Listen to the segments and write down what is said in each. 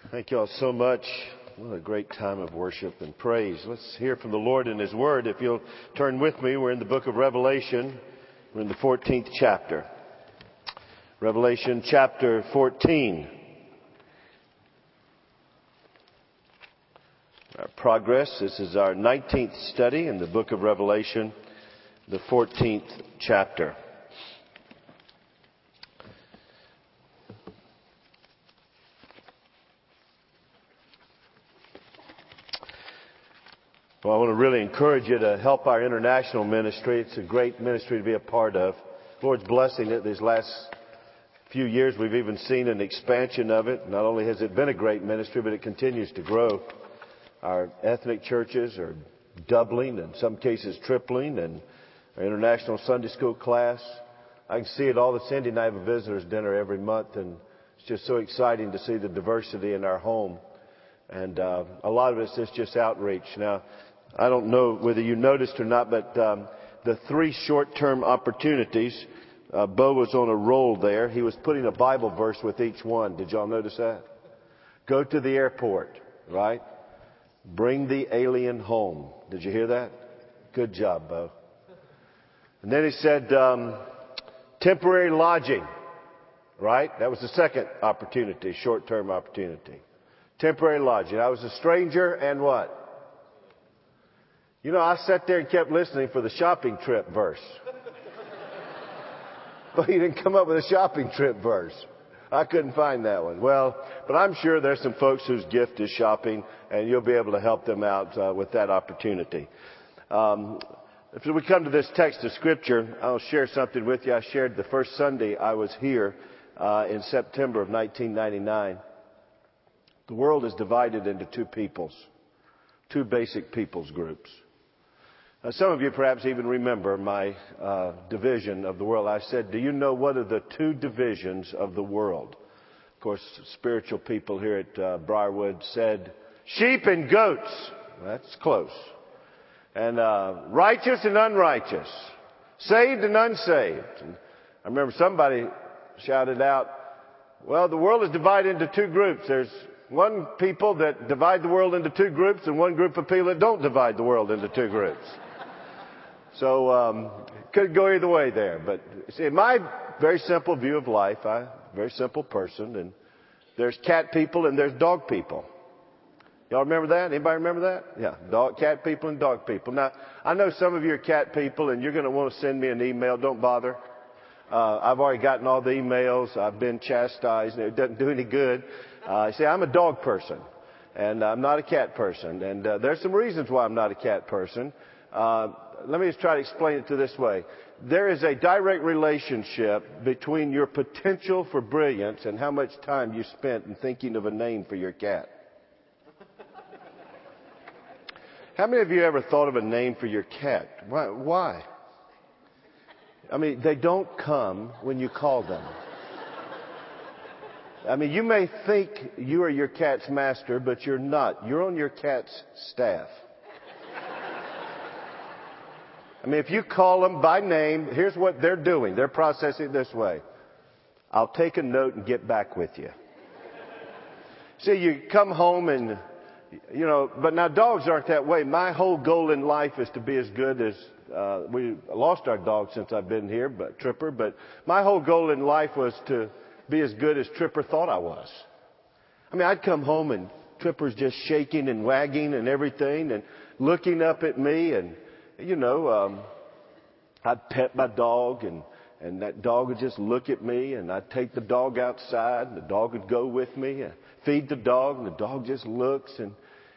Thank you all so much. What a great time of worship and praise. Let's hear from the Lord in His Word. If you'll turn with me, we're in the book of Revelation. We're in the 14th chapter. Revelation chapter 14. Our progress. This is our 19th study in the book of Revelation, the 14th chapter. Well, I want to really encourage you to help our international ministry. It's a great ministry to be a part of. The Lord's blessing it. These last few years, we've even seen an expansion of it. Not only has it been a great ministry, but it continues to grow. Our ethnic churches are doubling, in some cases tripling, and our international Sunday school class. I can see it all. The Cindy and I have a visitors dinner every month, and it's just so exciting to see the diversity in our home. And a lot of it's just outreach. Now, I don't know whether you noticed or not, but the 3 short-term opportunities, Bo was on a roll there. He was putting a Bible verse with each one. Did y'all notice that? Go to the airport, right? Bring the alien home. Did you hear that? Good job, Bo. And then he said temporary lodging, right? That was the second opportunity, short-term opportunity. Temporary lodging. I was a stranger and what? You know, I sat there and kept listening for the shopping trip verse. But he didn't come up with a shopping trip verse. I couldn't find that one. Well, but I'm sure there's some folks whose gift is shopping, and you'll be able to help them out with that opportunity. If we come to this text of Scripture, I'll share something with you. I shared the first Sunday I was here in September of 1999. The world is divided into 2 peoples, 2 basic peoples groups. Some of you perhaps even remember my division of the world. I said, do you know what are the 2 divisions of the world? Of course, spiritual people here at Briarwood said, sheep and goats. That's close. And righteous and unrighteous. Saved and unsaved. And I remember somebody shouted out, well, the world is divided into 2 groups. There's one people that divide the world into 2 groups and one group of people that don't divide the world into 2 groups. So, could go either way there. But see, in my very simple view of life, I'm a very simple person, and there's cat people and there's dog people. Y'all remember that? Anybody remember that? Yeah, cat people and dog people. Now, I know some of you are cat people and you're going to want to send me an email. Don't bother. I've already gotten all the emails. I've been chastised. It doesn't do any good. See, I'm a dog person, and I'm not a cat person. And there's some reasons why I'm not a cat person. Let me just try to explain it to this way. There is a direct relationship between your potential for brilliance and how much time you spent in thinking of a name for your cat. How many of you ever thought of a name for your cat? Why? I mean, they don't come when you call them. I mean, you may think you are your cat's master, but you're not. You're on your cat's staff. I mean, if you call them by name, here's what they're doing. They're processing it this way. I'll take a note and get back with you. See, you come home and, you know, but now dogs aren't that way. My whole goal in life is to be as good as, we lost our dog since I've been here, but Tripper, but my whole goal in life was to be as good as Tripper thought I was. I mean, I'd come home and Tripper's just shaking and wagging and everything and looking up at me, and, you know, I'd pet my dog and that dog would just look at me, and I'd take the dog outside and the dog would go with me and feed the dog, and the dog just looks, and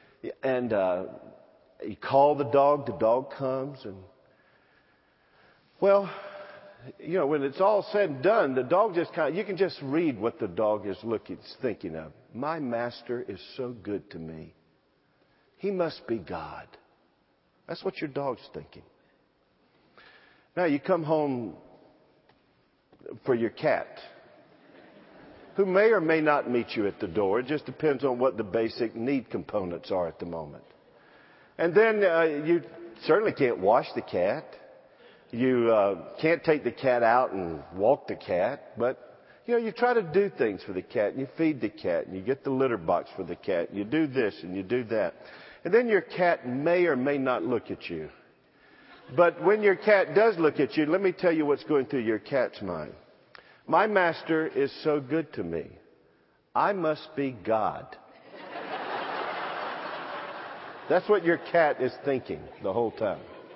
you call the dog comes, and well, you know, when it's all said and done, the dog just you can just read what the dog is thinking of. My master is so good to me. He must be God. That's what your dog's thinking. Now you come home for your cat, who may or may not meet you at the door. It just depends on what the basic need components are at the moment. And then you certainly can't wash the cat. You can't take the cat out and walk the cat, but You know, you try to do things for the cat, and you feed the cat, and you get the litter box for the cat, and you do this and you do that. And then your cat may or may not look at you. But when your cat does look at you, let me tell you what's going through your cat's mind. My master is so good to me. I must be God. That's what your cat is thinking the whole time.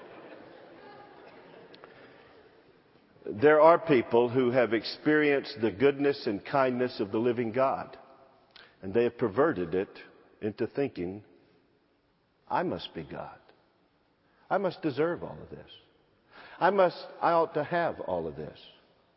There are people who have experienced the goodness and kindness of the living God, and they have perverted it into thinking, I must be God. I must deserve all of this. I ought to have all of this.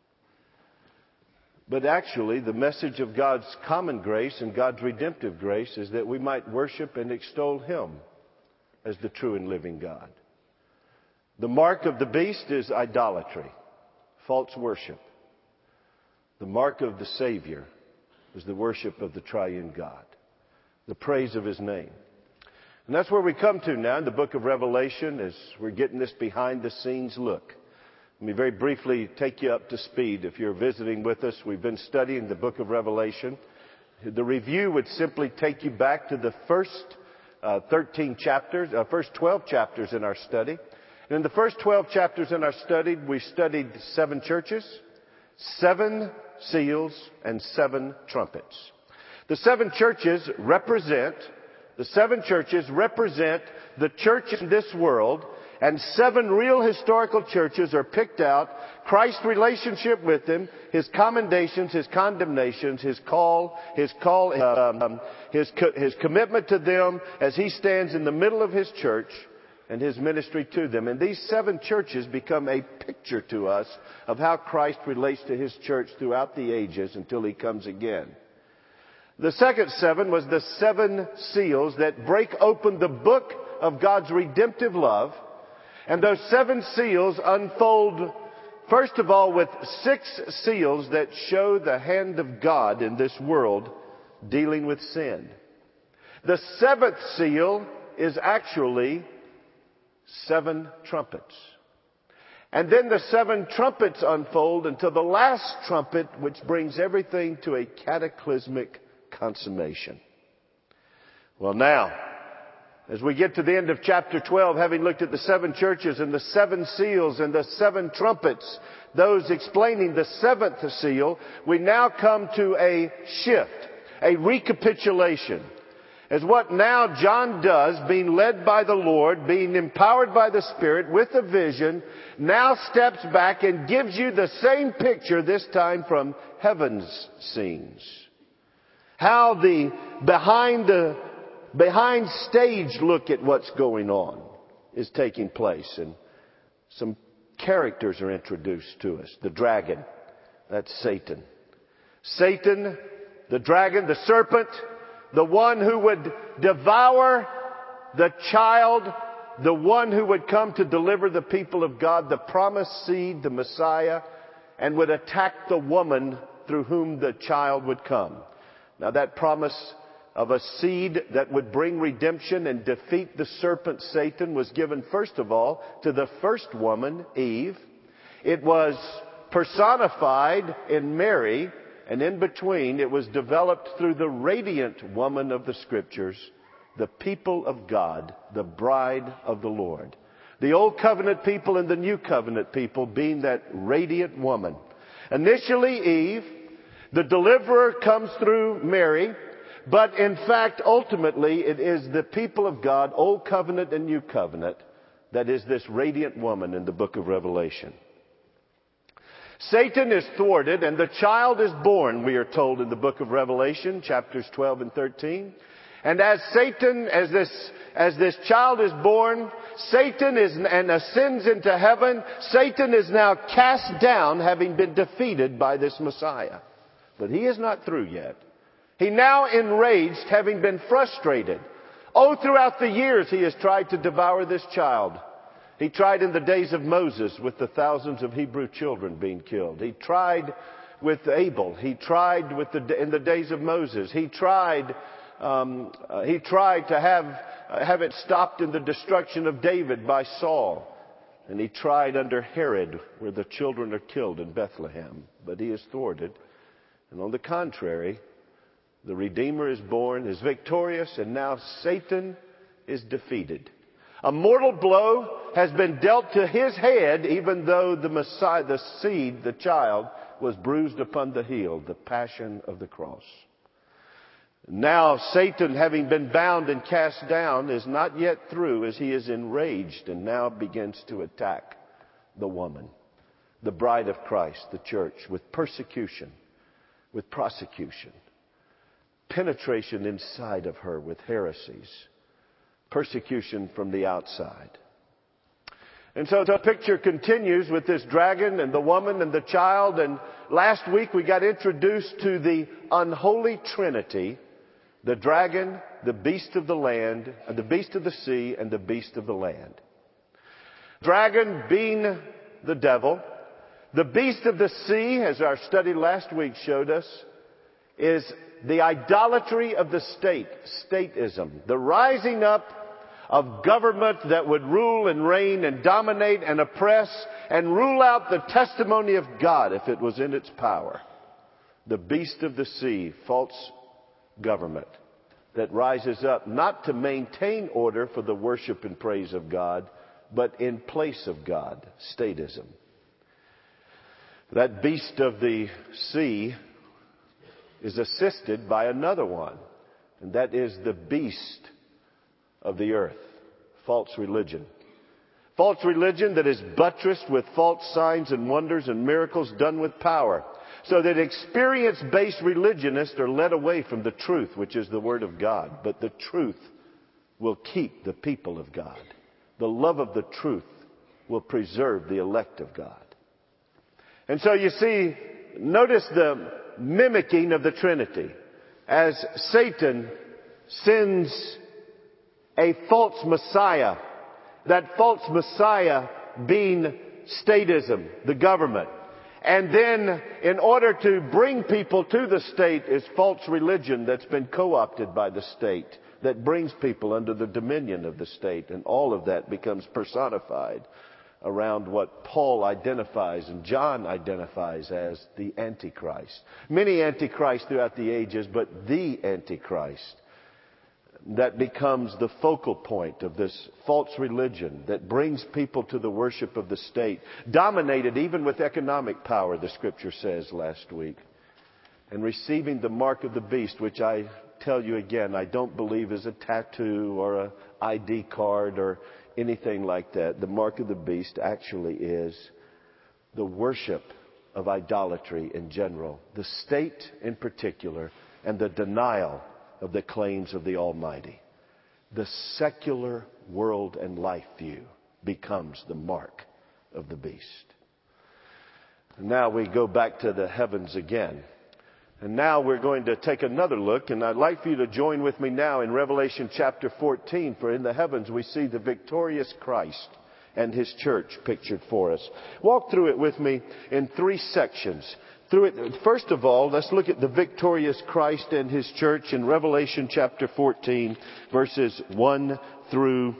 But actually, the message of God's common grace and God's redemptive grace is that we might worship and extol Him as the true and living God. The mark of the beast is idolatry, false worship. The mark of the Savior is the worship of the triune God, the praise of His name. And that's where we come to now in the book of Revelation as we're getting this behind the scenes look. Let me very briefly take you up to speed. If you're visiting with us, we've been studying the book of Revelation. The review would simply take you back to the first 12 chapters in our study. And in the first 12 chapters in our study, we studied 7 churches, 7 seals, and 7 trumpets. The 7 churches represent the church in this world, and 7 real historical churches are picked out. Christ's relationship with them, His commendations, His condemnations, His commitment to them as He stands in the middle of His church and His ministry to them. And these 7 churches become a picture to us of how Christ relates to His church throughout the ages until He comes again. The second 7 was the 7 seals that break open the book of God's redemptive love. And those 7 seals unfold, first of all, with 6 seals that show the hand of God in this world dealing with sin. The 7th seal is actually 7 trumpets. And then the 7 trumpets unfold until the last trumpet, which brings everything to a cataclysmic consummation. Well, now, as we get to the end of chapter 12, having looked at the 7 churches and the 7 seals and the 7 trumpets, those explaining the 7th seal, we now come to a shift, a recapitulation. As what now John does, being led by the Lord, being empowered by the Spirit with a vision, now steps back and gives you the same picture, this time from heaven's scenes. How the behind stage look at what's going on is taking place, and some characters are introduced to us. The dragon, that's Satan. Satan, the dragon, the serpent, the one who would devour the child, the one who would come to deliver the people of God, the promised seed, the Messiah, and would attack the woman through whom the child would come. Now, that promise of a seed that would bring redemption and defeat the serpent Satan was given first of all to the first woman, Eve. It was personified in Mary, and in between it was developed through the radiant woman of the Scriptures, the people of God, the bride of the Lord. The Old Covenant people and the New Covenant people being that radiant woman. Initially Eve, the deliverer comes through Mary, but in fact, ultimately, it is the people of God, Old Covenant and New Covenant, that is this radiant woman in the book of Revelation. Satan is thwarted and the child is born, we are told in the book of Revelation, chapters 12 and 13. And as this child is born, Satan ascends into heaven. Satan is now cast down, having been defeated by this Messiah. But he is not through yet. He now enraged, having been frustrated. Throughout the years he has tried to devour this child. He tried in the days of Moses with the thousands of Hebrew children being killed. He tried with Abel. He tried in the days of Moses. He tried to have it stopped in the destruction of David by Saul. And he tried under Herod, where the children are killed in Bethlehem. But he is thwarted. And on the contrary, the Redeemer is born, is victorious, and now Satan is defeated. A mortal blow has been dealt to his head, even though the Messiah, the seed, the child, was bruised upon the heel, the passion of the cross. Now Satan, having been bound and cast down, is not yet through, as he is enraged and now begins to attack the woman, the bride of Christ, the church, with persecution, with prosecution, penetration inside of her with heresies, persecution from the outside. And so the picture continues with this dragon and the woman and the child. And last week we got introduced to the unholy trinity, the dragon, the beast of the land, the beast of the sea, and the beast of the land. Dragon being the devil. The beast of the sea, as our study last week showed us, is the idolatry of the state, statism, the rising up of government that would rule and reign and dominate and oppress and rule out the testimony of God if it was in its power. The beast of the sea, false government that rises up not to maintain order for the worship and praise of God, but in place of God, statism. That beast of the sea is assisted by another one, and that is the beast of the earth, false religion. False religion that is buttressed with false signs and wonders and miracles done with power, so that experience-based religionists are led away from the truth, which is the Word of God. But the truth will keep the people of God. The love of the truth will preserve the elect of God. And so you see, notice the mimicking of the Trinity. As Satan sends a false Messiah, that false Messiah being statism, the government. And then in order to bring people to the state is false religion that's been co-opted by the state, that brings people under the dominion of the state. And all of that becomes personified around what Paul identifies and John identifies as the Antichrist. Many Antichrists throughout the ages, but the Antichrist that becomes the focal point of this false religion that brings people to the worship of the state, dominated even with economic power, the Scripture says last week, and receiving the mark of the beast, which I tell you again, I don't believe is a tattoo or an ID card or anything like that. The mark of the beast actually is the worship of idolatry in general, the state in particular, and the denial of the claims of the Almighty. The secular world and life view becomes the mark of the beast. Now we go back to the heavens again. And now we're going to take another look, and I'd like for you to join with me now in Revelation chapter 14, for in the heavens we see the victorious Christ and His church pictured for us. Walk through it with me in three sections. First of all, let's look at the victorious Christ and His church in Revelation chapter 14, verses 1 through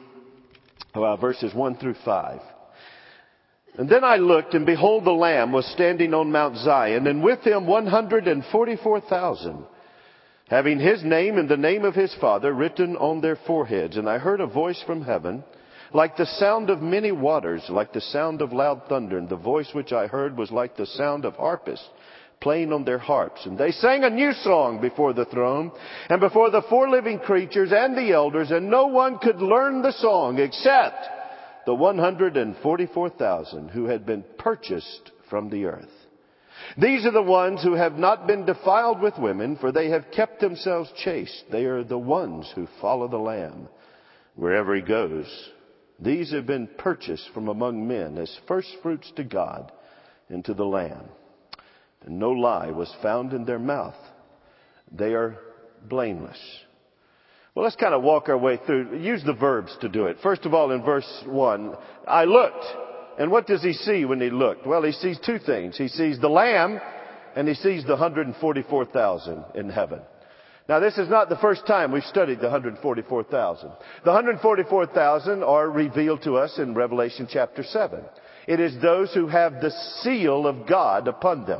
5. And then I looked, and behold, the Lamb was standing on Mount Zion, and with Him 144,000, having His name and the name of His Father written on their foreheads. And I heard a voice from heaven, like the sound of many waters, like the sound of loud thunder. And the voice which I heard was like the sound of harpists playing on their harps. And they sang a new song before the throne and before the four living creatures and the elders. And no one could learn the song except the 144,000 who had been purchased from the earth. These are the ones who have not been defiled with women, for they have kept themselves chaste. They are the ones who follow the Lamb wherever He goes. These have been purchased from among men as first fruits to God and to the Lamb. And no lie was found in their mouth. They are blameless. Well, let's kind of walk our way through. Use the verbs to do it. First of all, in verse 1, I looked. And what does he see when he looked? Well, he sees two things. He sees the Lamb and he sees the 144,000 in heaven. Now, this is not the first time we've studied the 144,000. The 144,000 are revealed to us in Revelation chapter 7. It is those who have the seal of God upon them.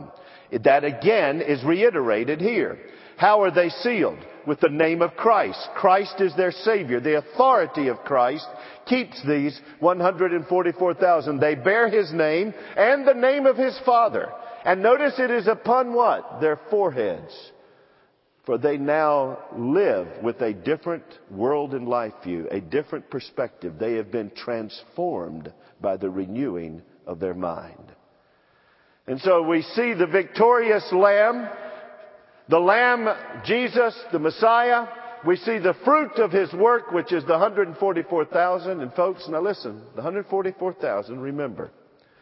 That again is reiterated here. How are they sealed? With the name of Christ. Christ is their Savior. The authority of Christ keeps these 144,000. They bear His name and the name of His Father. And notice it is upon what? Their foreheads. For they now live with a different world and life view, a different perspective. They have been transformed by the renewing of their mind. And so we see the victorious Lamb, the Lamb, Jesus, the Messiah. We see the fruit of His work, which is the 144,000. And folks, now listen, the 144,000, remember,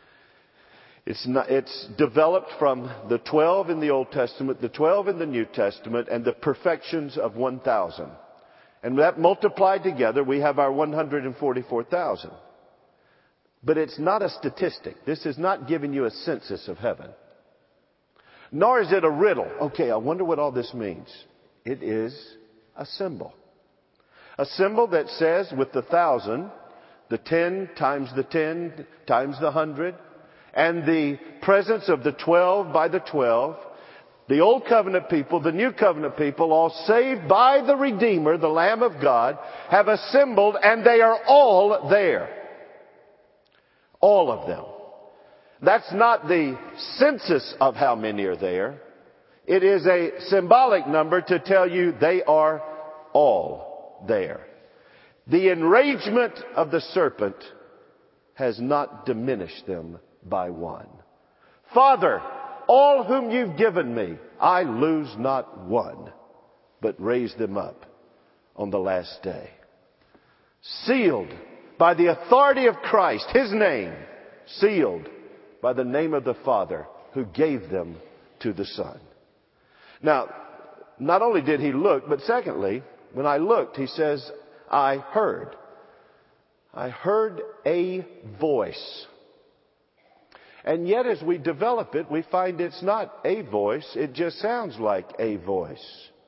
it's developed from the 12 in the Old Testament, the 12 in the New Testament, and the perfections of 1,000. And that multiplied together, we have our 144,000. But it's not a statistic. This is not giving you a census of heaven. Nor is it a riddle. Okay, I wonder what all this means. It is a symbol. A symbol that says with the 1,000, the 10 times the 10 times the 100, and the presence of the 12 by the 12, the Old Covenant people, the New Covenant people, all saved by the Redeemer, the Lamb of God, have assembled, and they are all there. All of them. That's not the census of how many are there. It is a symbolic number to tell you they are all there. The enragement of the serpent has not diminished them by one. Father, all whom you've given me, I lose not one, but raise them up on the last day. Sealed by the authority of Christ, His name, sealed by the name of the Father who gave them to the Son. Now, not only did He look, but secondly, when I looked, He says, I heard. I heard a voice. And yet as we develop it, we find it's not a voice. It just sounds like a voice.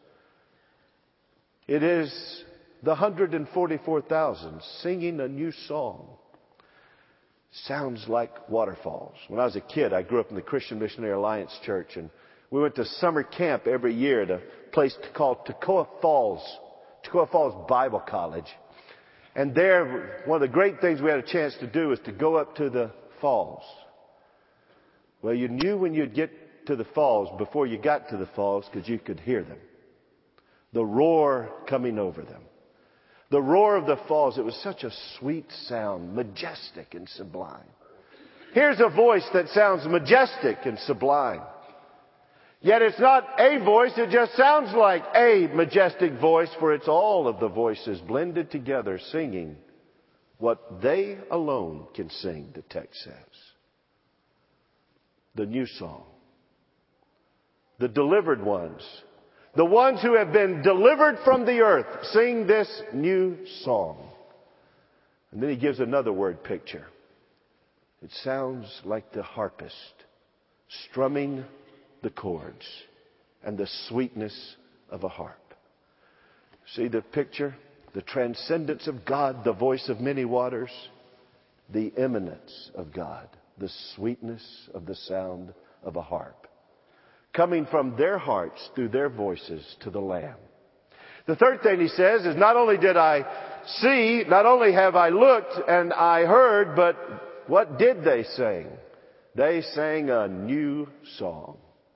It is the 144,000 singing a new song. Sounds like waterfalls. When I was a kid, I grew up in the Christian Missionary Alliance Church, and we went to summer camp every year at a place called Toccoa Falls Bible College. And there, one of the great things we had a chance to do was to go up to the falls. Well, you knew when you'd get to the falls before you got to the falls because you could hear them. The roar coming over them. The roar of the falls, it was such a sweet sound, majestic and sublime. Here's a voice that sounds majestic and sublime. Yet it's not a voice, it just sounds like a majestic voice, for it's all of the voices blended together singing what they alone can sing, the text says. The new song. The delivered ones. The ones who have been delivered from the earth sing this new song. And then He gives another word picture. It sounds like the harpist strumming the chords and the sweetness of a harp. See the picture? The transcendence of God, the voice of many waters, the immanence of God, the sweetness of the sound of a harp, coming from their hearts through their voices to the Lamb. The third thing He says is, not only did I see, not only have I looked and I heard, but what did they sing? They sang a new song.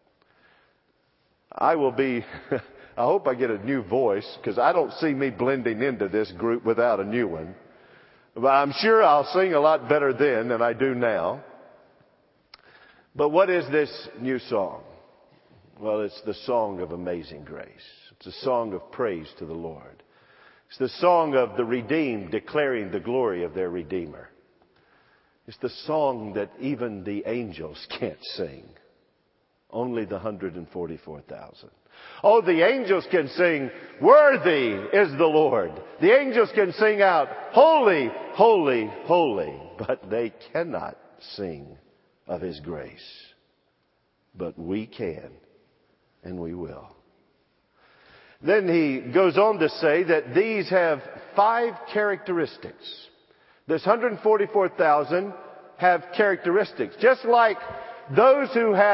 I hope I get a new voice, because I don't see me blending into this group without a new one. But I'm sure I'll sing a lot better then than I do now. But what is this new song? Well, it's the song of amazing grace. It's a song of praise to the Lord. It's the song of the redeemed declaring the glory of their Redeemer. It's the song that even the angels can't sing. Only the 144,000. Oh, the angels can sing, "Worthy is the Lord." The angels can sing out, "Holy, holy, holy." But they cannot sing of His grace. But we can, and we will. Then He goes on to say that these have 5 characteristics. This 144,000 have characteristics. Just like those who have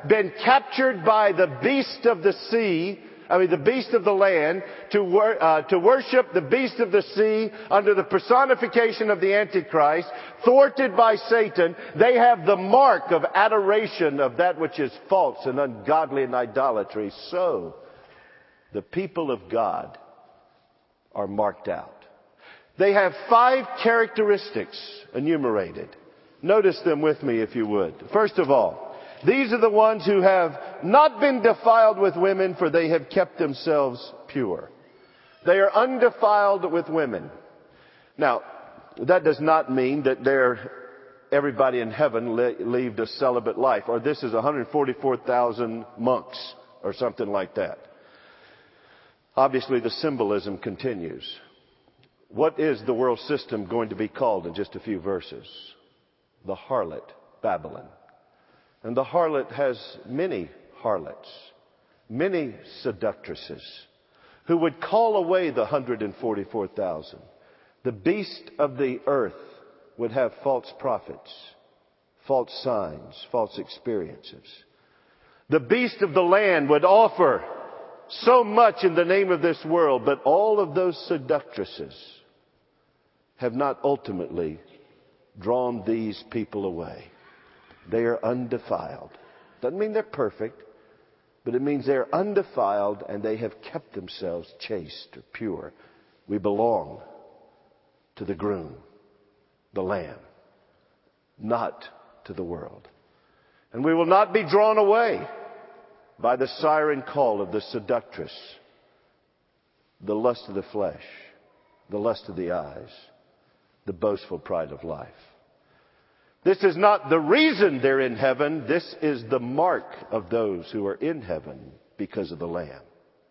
been captured by the beast of the sea, the beast of the land, to worship the beast of the sea under the personification of the Antichrist, thwarted by Satan. They have the mark of adoration of that which is false and ungodly and idolatry. So, the people of God are marked out. They have 5 characteristics enumerated. Notice them with me if you would. First of all, these are the ones who have not been defiled with women, for they have kept themselves pure. They are undefiled with women. Now, that does not mean that everybody in heaven lived a celibate life, or this is 144,000 monks or something like that. Obviously, the symbolism continues. What is the world system going to be called in just a few verses? The harlot, Babylon. And the harlot has many harlots, many seductresses, who would call away the 144,000. The beast of the earth would have false prophets, false signs, false experiences. The beast of the land would offer so much in the name of this world, but all of those seductresses have not ultimately drawn these people away. They are undefiled. Doesn't mean they're perfect, but it means they're undefiled and they have kept themselves chaste or pure. We belong to the groom, the Lamb, not to the world. And we will not be drawn away by the siren call of the seductress, the lust of the flesh, the lust of the eyes, the boastful pride of life. This is not the reason they're in heaven. This is the mark of those who are in heaven because of the Lamb.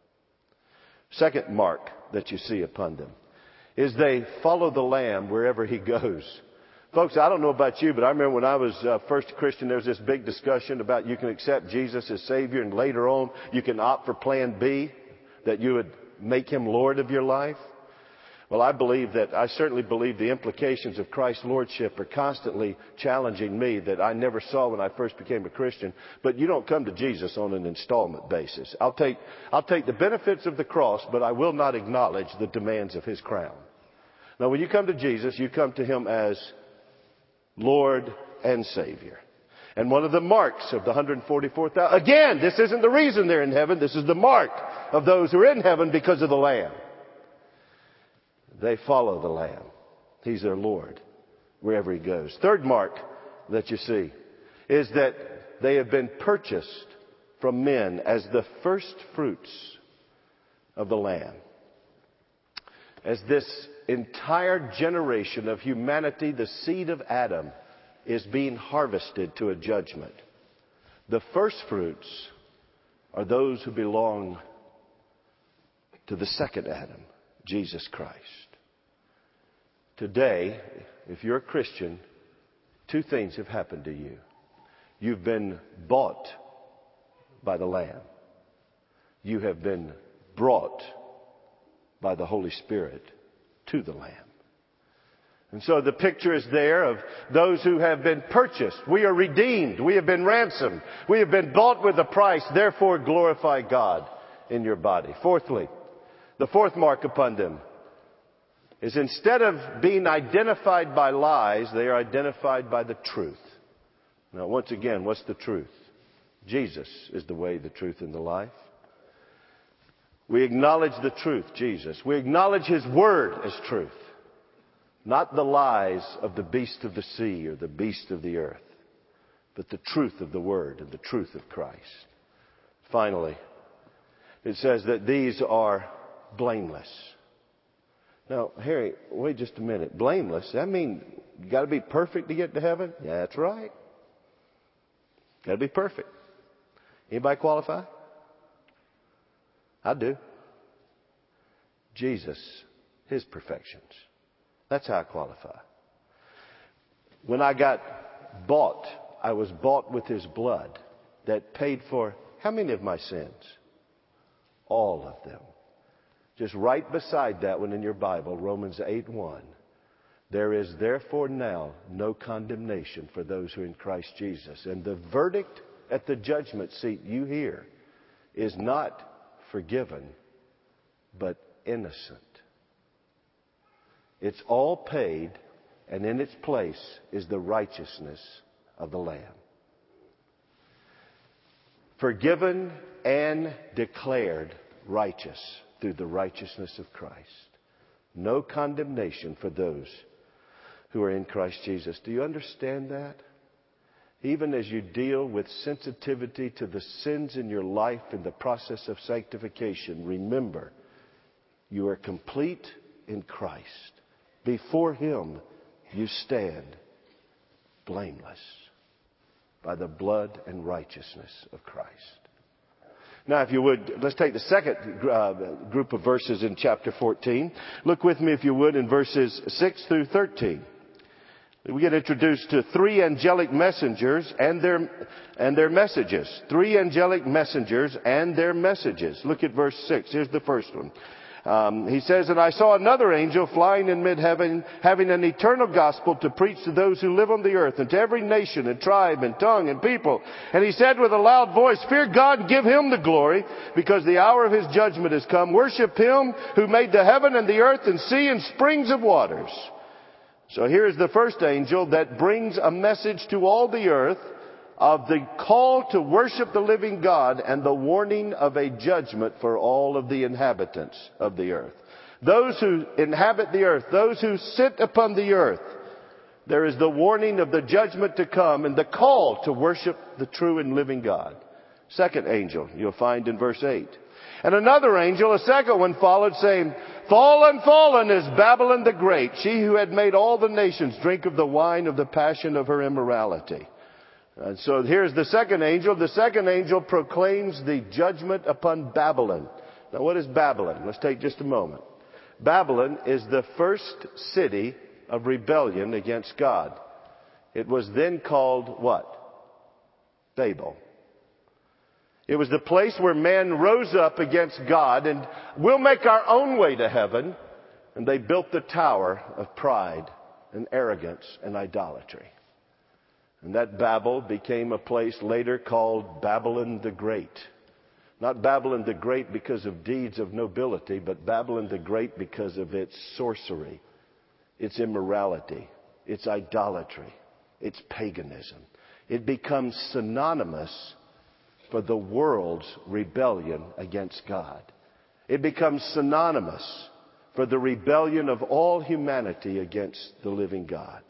Second mark that you see upon them is they follow the Lamb wherever He goes. Folks, I don't know about you, but I remember when I was first a Christian, there was this big discussion about you can accept Jesus as Savior, and later on you can opt for Plan B, that you would make Him Lord of your life. Well, I certainly believe the implications of Christ's Lordship are constantly challenging me that I never saw when I first became a Christian. But you don't come to Jesus on an installment basis. I'll take the benefits of the cross, but I will not acknowledge the demands of His crown. Now, when you come to Jesus, you come to Him as Lord and Savior. And one of the marks of the 144,000, again, this isn't the reason they're in heaven. This is the mark of those who are in heaven because of the Lamb. They follow the Lamb. He's their Lord wherever He goes. Third mark that you see is that they have been purchased from men as the first fruits of the Lamb. As this entire generation of humanity, the seed of Adam, is being harvested to a judgment, the first fruits are those who belong to the second Adam, Jesus Christ. Today, if you're a Christian, 2 things have happened to you. You've been bought by the Lamb. You have been brought by the Holy Spirit to the Lamb. And so the picture is there of those who have been purchased. We are redeemed. We have been ransomed. We have been bought with a price. Therefore, glorify God in your body. Fourthly, the fourth mark upon them is instead of being identified by lies, they are identified by the truth. Now, once again, what's the truth? Jesus is the way, the truth, and the life. We acknowledge the truth, Jesus. We acknowledge His Word as truth, not the lies of the beast of the sea or the beast of the earth, but the truth of the Word and the truth of Christ. Finally, it says that these are blameless. Now, Harry, wait just a minute. Blameless? That mean you got to be perfect to get to heaven? Yeah, that's right. Got to be perfect. Anybody qualify? I do. Jesus, His perfections. That's how I qualify. When I got bought, I was bought with His blood that paid for how many of my sins? All of them. Just right beside that one in your Bible, Romans 8:1. There is therefore now no condemnation for those who are in Christ Jesus. And the verdict at the judgment seat, you hear, is not forgiven, but innocent. It's all paid, and in its place is the righteousness of the Lamb. Forgiven and declared righteous through the righteousness of Christ. No condemnation for those who are in Christ Jesus. Do you understand that? Even as you deal with sensitivity to the sins in your life in the process of sanctification, remember, you are complete in Christ. Before Him, you stand blameless by the blood and righteousness of Christ. Now, if you would, let's take the second group of verses in chapter 14. Look with me, if you would, in verses 6 through 13. We get introduced to three angelic messengers and their messages. Three angelic messengers and their messages. Look at verse 6. Here's the first one. He says, "And I saw another angel flying in mid-heaven, having an eternal gospel to preach to those who live on the earth, and to every nation and tribe and tongue and people. And he said with a loud voice, 'Fear God and give Him the glory, because the hour of His judgment has come. Worship Him who made the heaven and the earth and sea and springs of waters.'" So here is the first angel that brings a message to all the earth of the call to worship the living God and the warning of a judgment for all of the inhabitants of the earth. Those who inhabit the earth, those who sit upon the earth, there is the warning of the judgment to come and the call to worship the true and living God. Second angel, you'll find in verse 8. "And another angel, a second one, followed, saying, 'Fallen, fallen is Babylon the Great, she who had made all the nations drink of the wine of the passion of her immorality.'" And so here's the second angel. The second angel proclaims the judgment upon Babylon. Now, what is Babylon? Let's take just a moment. Babylon is the first city of rebellion against God. It was then called what? Babel. It was the place where man rose up against God and we'll make our own way to heaven. And they built the tower of pride and arrogance and idolatry. And that Babel became a place later called Babylon the Great. Not Babylon the Great because of deeds of nobility, but Babylon the Great because of its sorcery, its immorality, its idolatry, its paganism. It becomes synonymous for the world's rebellion against God. It becomes synonymous for the rebellion of all humanity against the living God.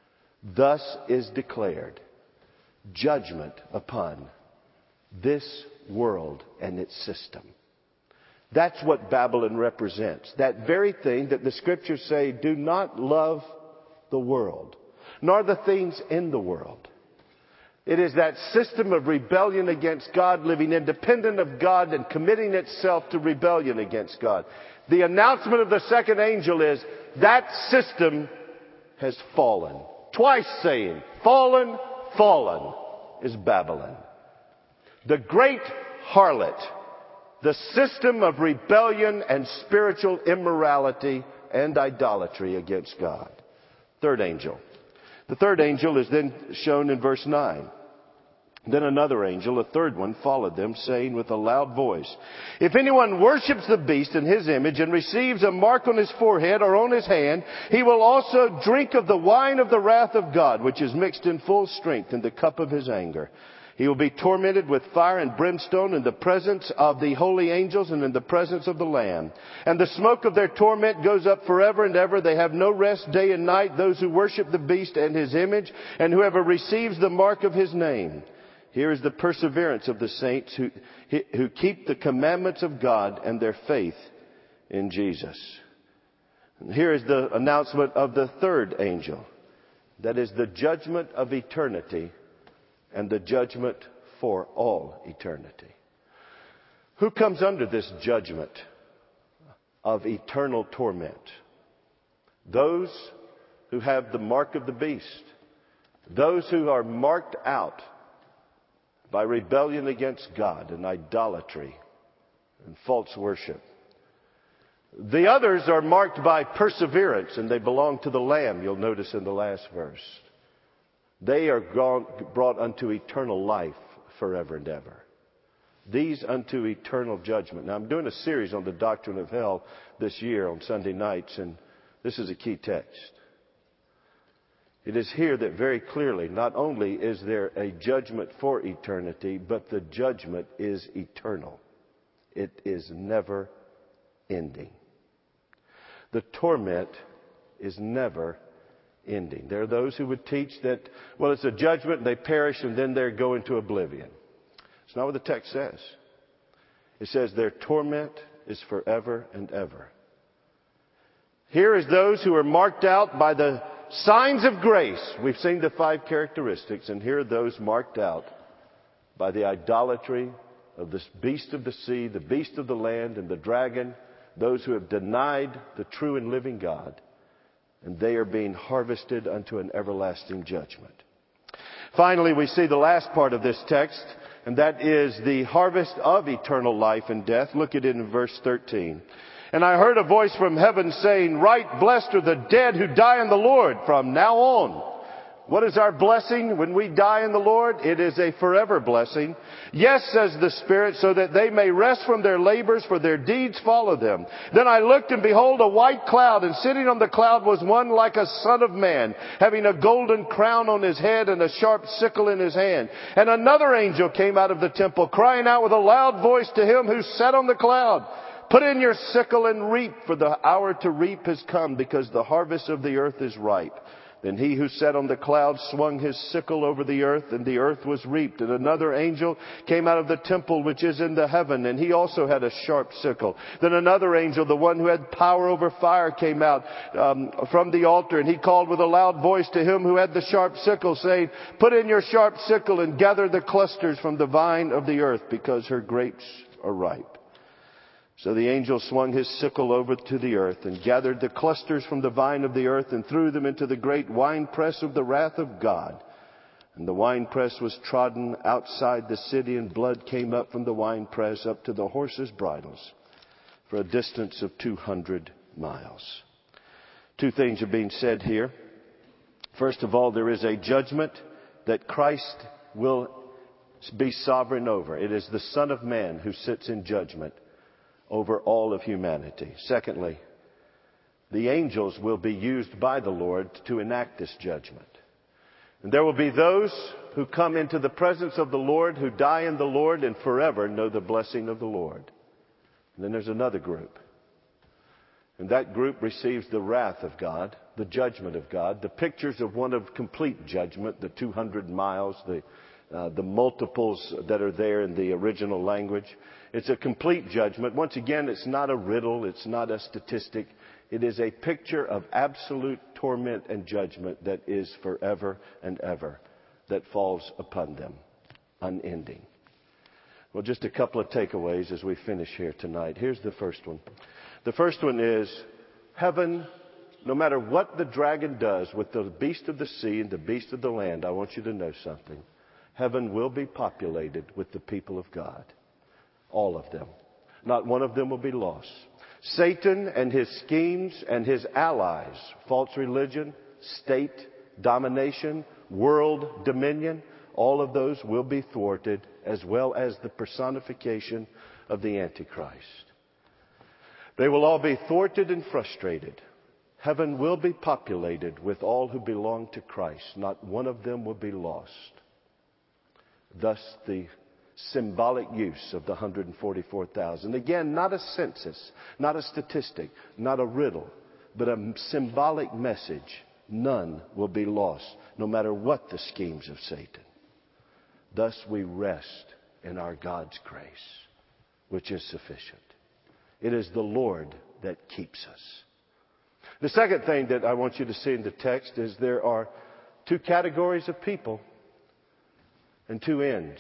Thus is declared judgment upon this world and its system. That's what Babylon represents. That very thing that the Scriptures say, do not love the world, nor the things in the world. It is that system of rebellion against God, living independent of God and committing itself to rebellion against God. The announcement of the second angel is that system has fallen. Twice saying, fallen, fallen is Babylon. The great harlot, the system of rebellion and spiritual immorality and idolatry against God. Third angel. The third angel is then shown in verse 9. Then another angel, a third one, followed them, saying with a loud voice, "If anyone worships the beast in his image and receives a mark on his forehead or on his hand, he will also drink of the wine of the wrath of God, which is mixed in full strength in the cup of His anger. He will be tormented with fire and brimstone in the presence of the holy angels and in the presence of the Lamb. And the smoke of their torment goes up forever and ever. They have no rest day and night, those who worship the beast and his image, and whoever receives the mark of his name. Here is the perseverance of the saints who keep the commandments of God and their faith in Jesus." And here is the announcement of the third angel. That is the judgment of eternity and the judgment for all eternity. Who comes under this judgment of eternal torment? Those who have the mark of the beast. Those who are marked out by rebellion against God and idolatry and false worship. The others are marked by perseverance, and they belong to the Lamb, you'll notice in the last verse. They are brought unto eternal life forever and ever. These unto eternal judgment. Now, I'm doing a series on the doctrine of hell this year on Sunday nights, and this is a key text. It is here that very clearly, not only is there a judgment for eternity, but the judgment is eternal. It is never ending. The torment is never ending. There are those who would teach that, well, it's a judgment, they perish, and then they go into oblivion. It's not what the text says. It says their torment is forever and ever. Here is those who are marked out by the signs of grace. We've seen the 5 characteristics, and here are those marked out by the idolatry of this beast of the sea, the beast of the land, and the dragon, those who have denied the true and living God, and they are being harvested unto an everlasting judgment. Finally, we see the last part of this text, and that is the harvest of eternal life and death. Look at it in verse 13. And I heard a voice from heaven saying, "Right, blessed are the dead who die in the Lord from now on." What is our blessing when we die in the Lord? It is a forever blessing. "Yes," says the Spirit, "so that they may rest from their labors, for their deeds follow them." Then I looked, and behold, a white cloud, and sitting on the cloud was one like a son of man, having a golden crown on his head and a sharp sickle in his hand. And another angel came out of the temple, crying out with a loud voice to him who sat on the cloud, "Put in your sickle and reap, for the hour to reap has come, because the harvest of the earth is ripe." Then he who sat on the cloud swung his sickle over the earth, and the earth was reaped. And another angel came out of the temple which is in the heaven, and he also had a sharp sickle. Then another angel, the one who had power over fire, came out from the altar, and he called with a loud voice to him who had the sharp sickle, saying, "Put in your sharp sickle and gather the clusters from the vine of the earth, because her grapes are ripe." So the angel swung his sickle over to the earth and gathered the clusters from the vine of the earth and threw them into the great winepress of the wrath of God. And the winepress was trodden outside the city, and blood came up from the winepress up to the horses' bridles for a distance of 200 miles. 2 things are being said here. First of all, there is a judgment that Christ will be sovereign over. It is the Son of Man who sits in judgment over all of humanity. Secondly, the angels will be used by the Lord to enact this judgment. And there will be those who come into the presence of the Lord, who die in the Lord and forever know the blessing of the Lord. And then there's another group. And that group receives the wrath of God, the judgment of God, the pictures of one of complete judgment, the 200 miles, the multiples that are there in the original language. It's a complete judgment. Once again, it's not a riddle. It's not a statistic. It is a picture of absolute torment and judgment that is forever and ever, that falls upon them, unending. Well, just a couple of takeaways as we finish here tonight. Here's the first one. The first one is heaven, no matter what the dragon does with the beast of the sea and the beast of the land, I want you to know something. Heaven will be populated with the people of God. All of them. Not one of them will be lost. Satan and his schemes and his allies, false religion, state domination, world dominion, all of those will be thwarted, as well as the personification of the Antichrist. They will all be thwarted and frustrated. Heaven will be populated with all who belong to Christ. Not one of them will be lost. Thus the symbolic use of the 144,000. Again, not a census, not a statistic, not a riddle, but a symbolic message. None will be lost, no matter what the schemes of Satan. Thus we rest in our God's grace, which is sufficient. It is the Lord that keeps us. The second thing that I want you to see in the text is there are 2 categories of people and 2 ends.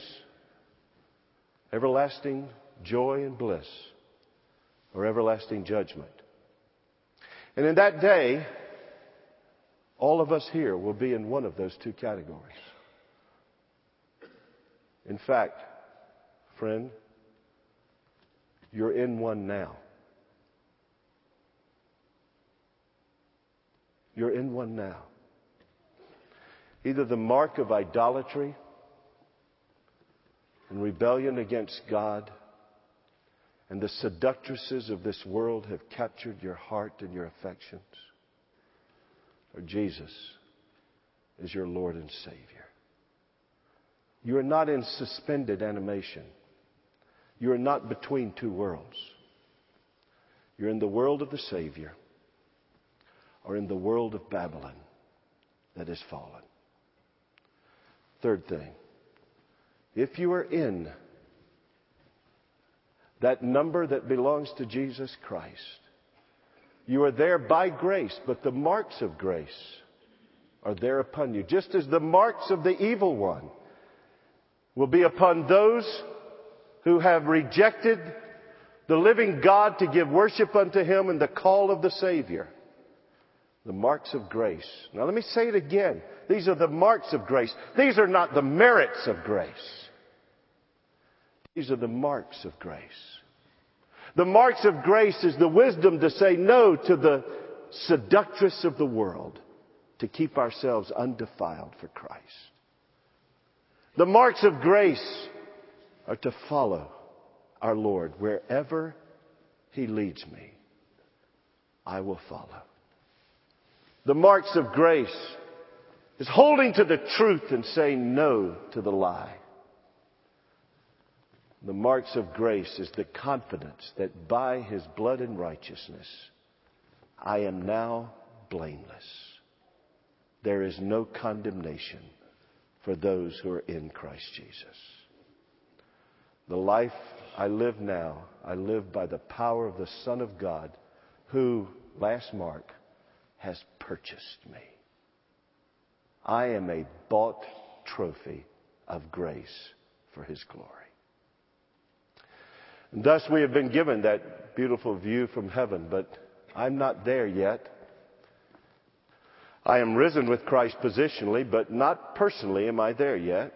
Everlasting joy and bliss, or everlasting judgment. And in that day, all of us here will be in one of those 2 categories. In fact, friend, you're in one now. You're in one now. Either the mark of idolatry in rebellion against God, and the seductresses of this world have captured your heart and your affections, Lord Jesus is your Lord and Savior. You are not in suspended animation. You are not between two worlds. You're in the world of the Savior or in the world of Babylon that is fallen. Third thing, if you are in that number that belongs to Jesus Christ, you are there by grace, but the marks of grace are there upon you, just as the marks of the evil one will be upon those who have rejected the living God to give worship unto Him and the call of the Savior. The marks of grace. Now let me say it again. These are the marks of grace. These are not the merits of grace. These are the marks of grace. The marks of grace is the wisdom to say no to the seductress of the world, to keep ourselves undefiled for Christ. The marks of grace are to follow our Lord. Wherever He leads me, I will follow. The marks of grace is holding to the truth and saying no to the lie. The marks of grace is the confidence that by His blood and righteousness, I am now blameless. There is no condemnation for those who are in Christ Jesus. The life I live now, I live by the power of the Son of God, who, last mark, has purchased me. I am a bought trophy of grace for His glory. And thus we have been given that beautiful view from heaven, but I'm not there yet. I am risen with Christ positionally, but not personally am I there yet.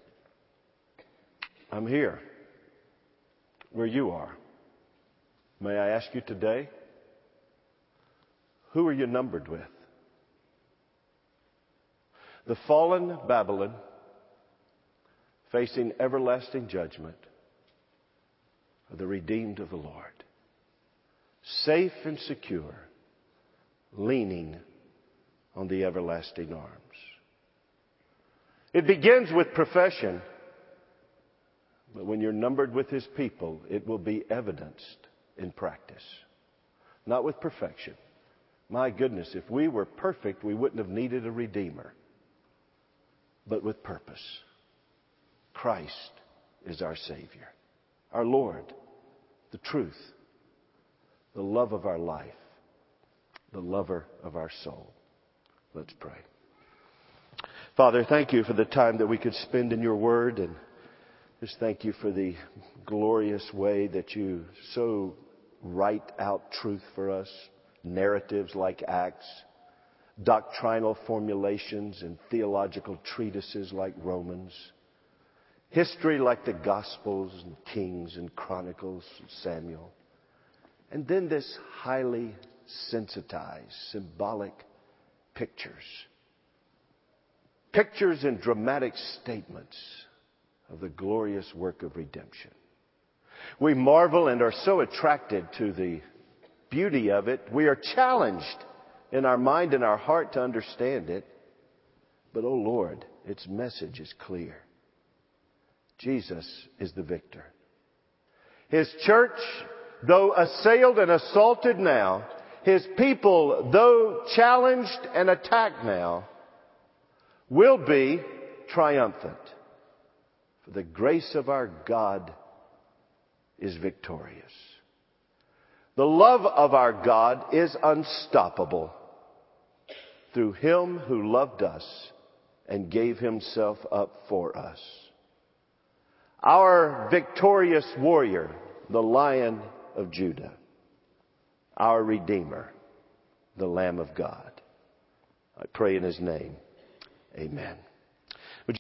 I'm here, where you are. May I ask you today, who are you numbered with? The fallen Babylon, facing everlasting judgment, or the redeemed of the Lord, safe and secure, leaning on the everlasting arms. It begins with profession, but when you're numbered with His people, it will be evidenced in practice, not with perfection. My goodness, if we were perfect, we wouldn't have needed a Redeemer, but with purpose. Christ is our Savior, our Lord, the truth, the love of our life, the lover of our soul. Let's pray. Father, thank you for the time that we could spend in your word, and just thank you for the glorious way that you so write out truth for us, narratives like Acts, doctrinal formulations and theological treatises like Romans, history like the Gospels and Kings and Chronicles and Samuel, and then this highly sensitized, symbolic pictures and dramatic statements of the glorious work of redemption. We marvel and are so attracted to the beauty of it. We are challenged in our mind and our heart to understand it. But, oh Lord, its message is clear. Jesus is the victor. His church, though assailed and assaulted now, His people, though challenged and attacked now, will be triumphant. For the grace of our God is victorious. The love of our God is unstoppable through Him who loved us and gave Himself up for us. Our victorious warrior, the Lion of Judah, our Redeemer, the Lamb of God. I pray in His name. Amen.